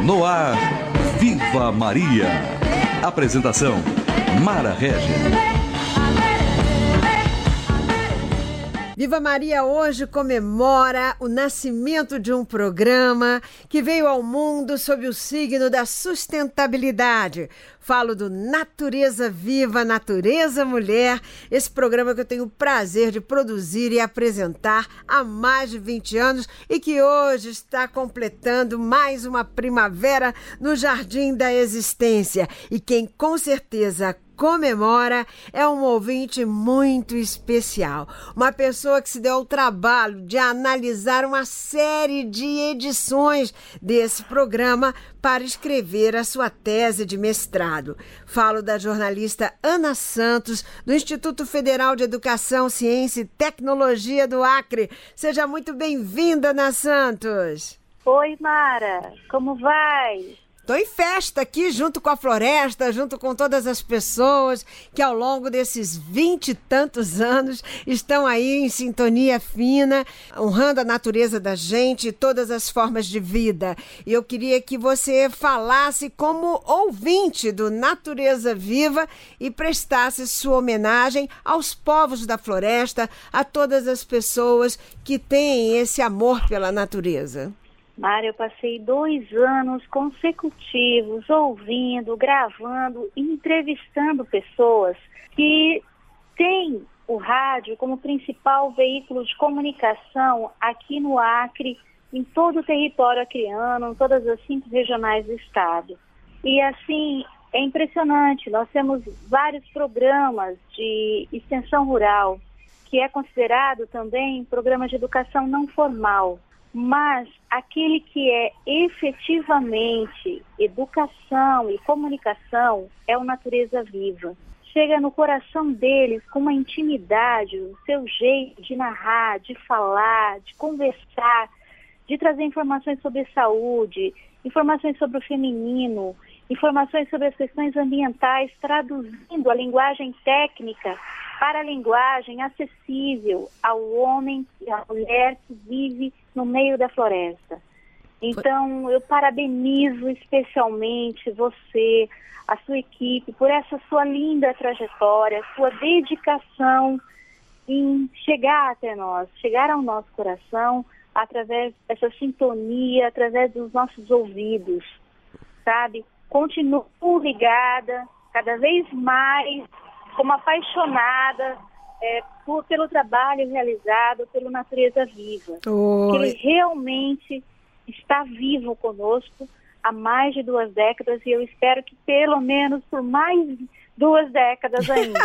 No ar, Viva Maria. Apresentação, Mara Régia. Viva Maria hoje comemora o nascimento de um programa que veio ao mundo sob o signo da sustentabilidade. Falo do Natureza Viva, Natureza Mulher, esse programa que eu tenho o prazer de produzir e apresentar há mais de 20 anos e que hoje está completando mais uma primavera no Jardim da Existência. E quem com certeza comemora é um ouvinte muito especial, uma pessoa que se deu ao trabalho de analisar uma série de edições desse programa para escrever a sua tese de mestrado. Falo da jornalista Ana Santos, do Instituto Federal de Educação, Ciência e Tecnologia do Acre. Seja muito bem-vinda, Ana Santos. Oi, Mara, como vai? Estou em festa aqui junto com a floresta, junto com todas as pessoas que ao longo desses 20 e tantos anos estão aí em sintonia fina, honrando a natureza da gente e todas as formas de vida. E eu queria que você falasse como ouvinte do Natureza Viva e prestasse sua homenagem aos povos da floresta, a todas as pessoas que têm esse amor pela natureza. Mara, eu passei 2 anos consecutivos ouvindo, gravando e entrevistando pessoas que têm o rádio como principal veículo de comunicação aqui no Acre, em todo o território acreano, em todas as 5 regionais do estado. E assim, é impressionante, nós temos vários programas de extensão rural, que é considerado também programa de educação não formal. Mas aquele que é efetivamente educação e comunicação é o Natureza Viva. Chega no coração deles com uma intimidade, o seu jeito de narrar, de falar, de conversar, de trazer informações sobre saúde, informações sobre o feminino, informações sobre as questões ambientais, traduzindo a linguagem técnica para a linguagem acessível ao homem e à mulher que vive no meio da floresta. Então, eu parabenizo especialmente você, a sua equipe, por essa sua linda trajetória, sua dedicação em chegar até nós, chegar ao nosso coração, através dessa sintonia, através dos nossos ouvidos, sabe? Continuo ligada, cada vez mais, como apaixonada pelo trabalho realizado pelo Natureza Viva. Que ele realmente está vivo conosco há mais de 2 décadas e eu espero que pelo menos por mais 2 décadas ainda.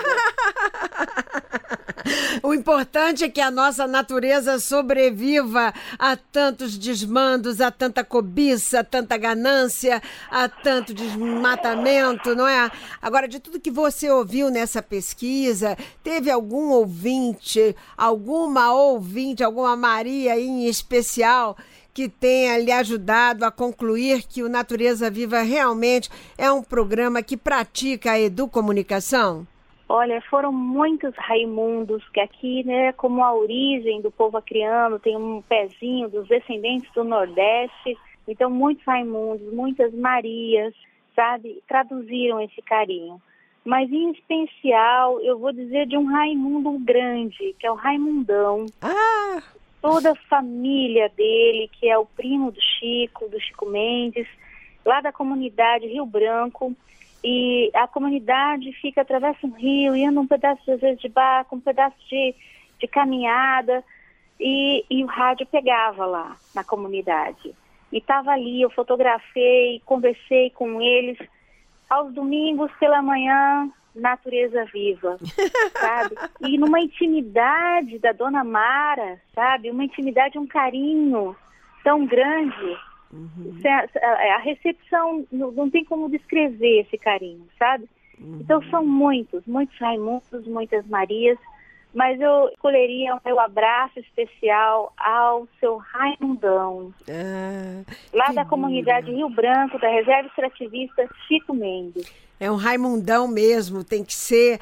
O importante é que a nossa natureza sobreviva a tantos desmandos, a tanta cobiça, a tanta ganância, a tanto desmatamento, não é? Agora, de tudo que você ouviu nessa pesquisa, teve algum ouvinte, alguma Maria em especial que tenha lhe ajudado a concluir que o Natureza Viva realmente é um programa que pratica a educomunicação? Olha, foram muitos Raimundos, que aqui, né, como a origem do povo acreano, tem um pezinho dos descendentes do Nordeste, então muitos Raimundos, muitas Marias, sabe, traduziram esse carinho. Mas em especial, eu vou dizer de um Raimundo grande, que é o Raimundão. Toda a família dele, que é o primo do Chico Mendes, lá da comunidade Rio Branco. E a comunidade atravessa um rio e anda um pedaço, às vezes, de barco, um pedaço de caminhada. E o rádio pegava lá na comunidade. E estava ali, eu fotografei, conversei com eles. Aos domingos, pela manhã, Natureza Viva, sabe? E numa intimidade da Dona Mara, sabe? Uma intimidade, um carinho tão grande. A recepção, não tem como descrever esse carinho, sabe? Então são muitos Raimundos, muitas Marias, mas eu escolheria o meu abraço especial ao seu Raimundão, lá da comunidade Rio Branco, da Reserva Extrativista Chico Mendes. É um Raimundão mesmo, tem que ser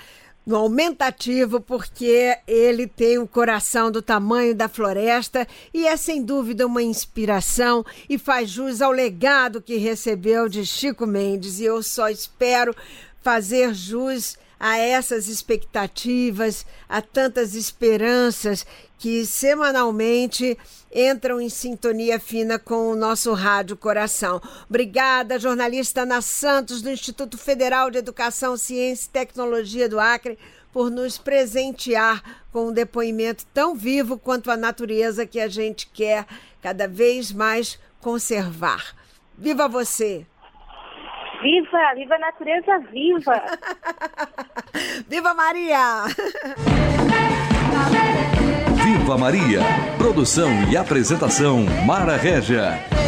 no aumentativo, porque ele tem um coração do tamanho da floresta e é sem dúvida uma inspiração e faz jus ao legado que recebeu de Chico Mendes. E eu só espero fazer jus a essas expectativas, a tantas esperanças que semanalmente entram em sintonia fina com o nosso Rádio Coração. Obrigada, jornalista Ana Santos, do Instituto Federal de Educação, Ciência e Tecnologia do Acre, por nos presentear com um depoimento tão vivo quanto a natureza que a gente quer cada vez mais conservar. Viva você! Viva! Viva a natureza viva! Viva Maria! Viva Maria! Produção e apresentação Mara Régia.